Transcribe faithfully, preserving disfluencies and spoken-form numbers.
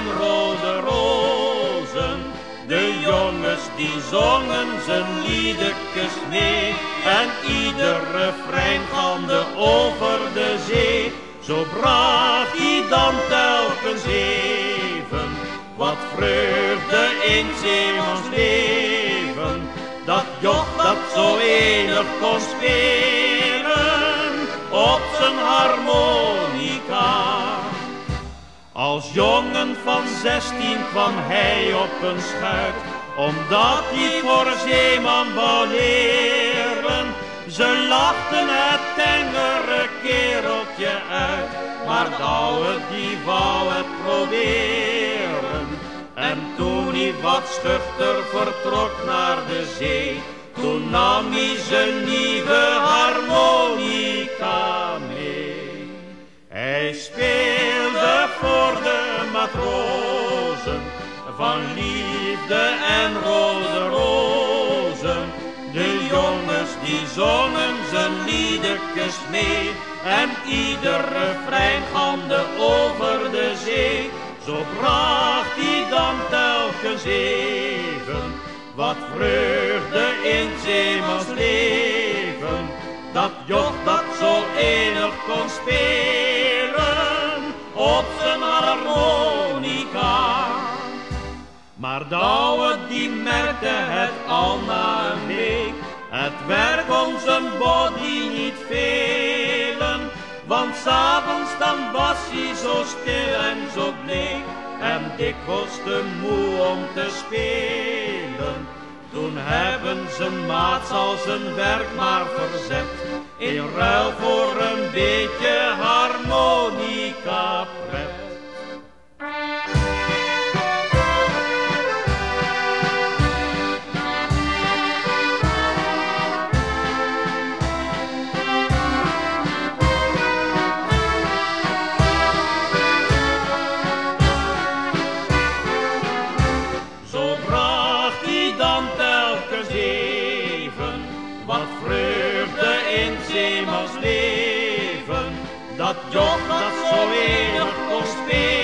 en rode rozen. De jongens die zongen zijn liedekes mee, en ieder refrein galmde over de zee. Zo bracht hij dan telkens even wat vreugde in zeemans leven. Dat joch dat zo enig kon spelen op zijn harmonica. Als jongen van zestien kwam hij op een schuit, omdat hij voor een zeeman wou leren. Ze lachten het tengere kereltje uit, maar Douwe die wou het proberen. En toen hij wat schuchter vertrok naar de zee, toen nam hij zijn nieuwe harmonica mee. Hij speelde voor de matrozen van liefde en rode rozen. De jongens die zongen zijn liedekes mee, en ieder refrein galmde over de zee. Zo bracht hij dan telkens even wat vreugde in zeemans leven. Dat joch dat zo enig kon spelen op zijn harmonica. Maar Douwe die merkte het al na een week, het werk kon zijn body niet velen. Want 's avonds dan was hij zo stil en zo bleek, en dikwijls te moe om te spelen. Toen hebben zijn maats al zijn werk maar verzet, in ruil voor een beetje harmonica pret. Wat vreugde in zeemans leven, dat joch dat zo enig kon spelen.